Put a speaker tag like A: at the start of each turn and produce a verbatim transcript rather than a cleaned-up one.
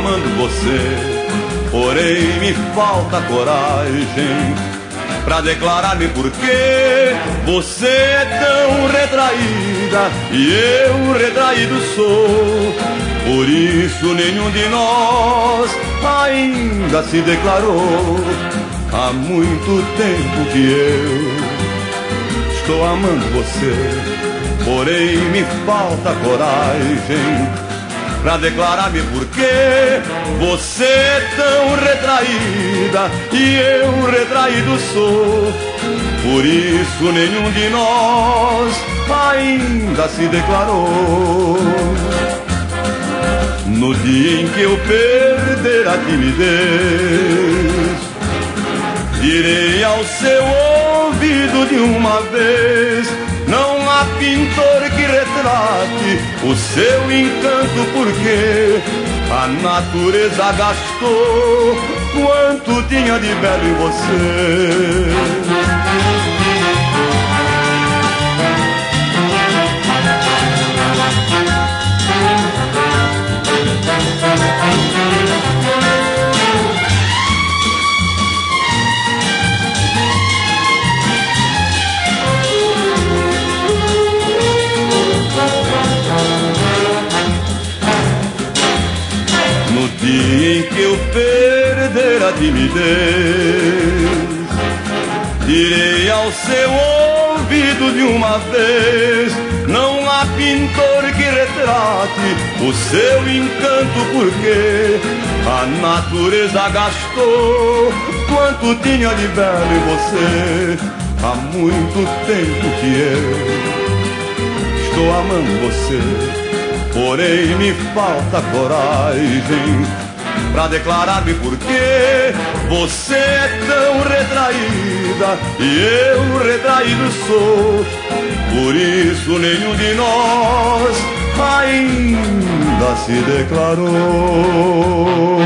A: amando você, porém me falta coragem pra declarar-me porque você é tão retraída e eu retraído sou. Por isso nenhum de nós ainda se declarou. Há muito tempo que eu estou amando você, porém me falta coragem pra declarar-me porque você é tão retraída e eu retraído sou. Por isso nenhum de nós ainda se declarou. No dia em que eu perder a timidez, direi ao seu ouvido de uma vez: não há pintor que retrate o seu encanto, porque a natureza gastou quanto tinha de belo em você. No dia em que eu perder a timidez, direi ao seu ouvido de uma vez: não há pintor que retrate o seu encanto, porque a natureza gastou quanto tinha de belo em você. Há muito tempo que eu estou amando você, porém me falta coragem pra declarar-me porque você é tão retraída e eu retraído sou. Por isso nenhum de nós ainda se declarou.